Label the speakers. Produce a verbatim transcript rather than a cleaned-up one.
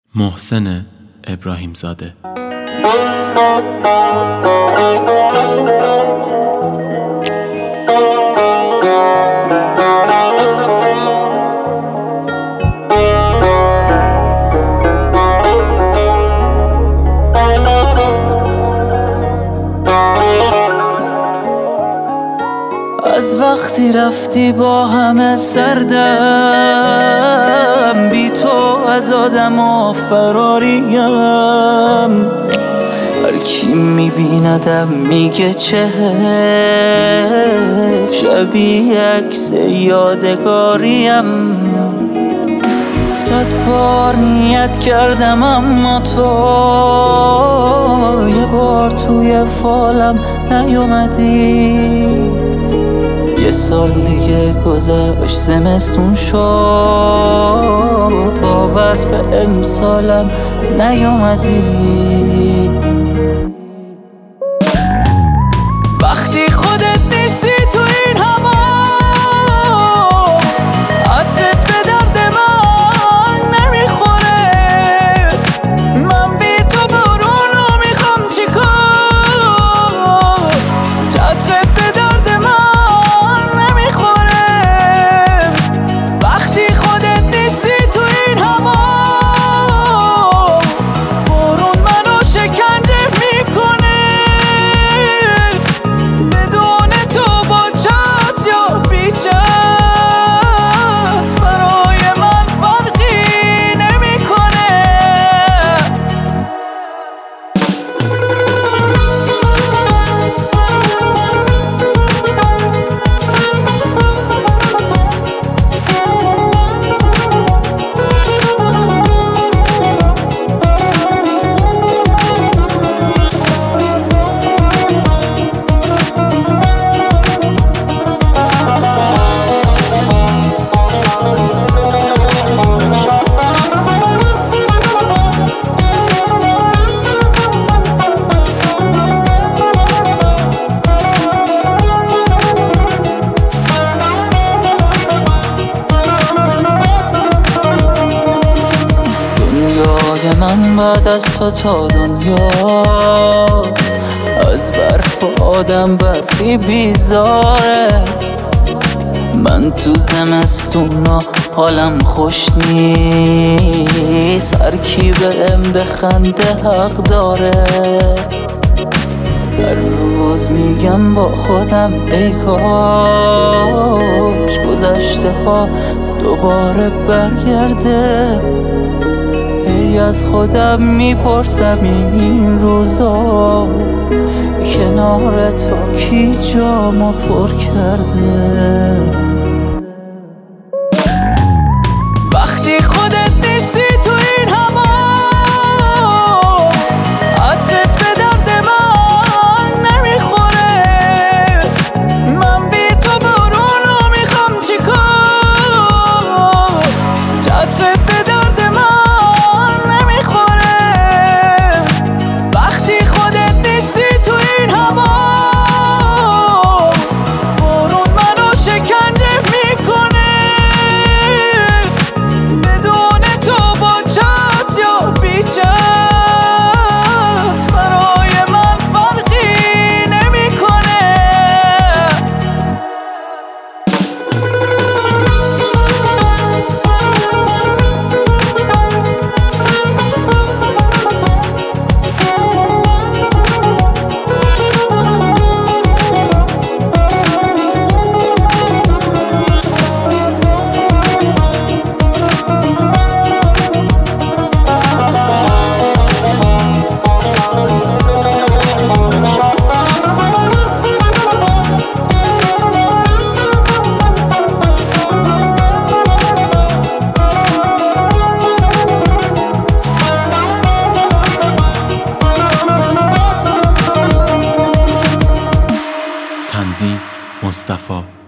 Speaker 1: محسن ابراهیم زاده.
Speaker 2: از وقتی رفتی با همه سردم، بی تو از آدم و فراریم. هر کی میبیندم میگه چه حیف، شبیه عکس یادگاریم. صد بار نیت کردم اما تو یه بار توی فالم نیومدی. یه سال دیگه گذشت، زمستون شد، با برف امسالم نیومدی. وقتی خودت نیستی تو این هوا، عطرت به درد من نمیخوره. من بی تو بارونو میخوام چیکار، عطرت به درد من من بعد از تو تا دنیاست. از برف و آدم برفی بیزاره. من تو زمستونا حالم خوش نیست. هر کی بهم بخنده حق داره. هر روز میگم با خودم ای کاش گذشته ها دوباره برگرده. ای از خودم میپرسم این روزا کنار تو کی جامو پر کرده. وقتی خودت نیستی تو این هوا، عطرت به درد من نمیخوره. من بی تو بارونو میخوام چیکار، عطرت به درد من
Speaker 1: تنظیم مصطفی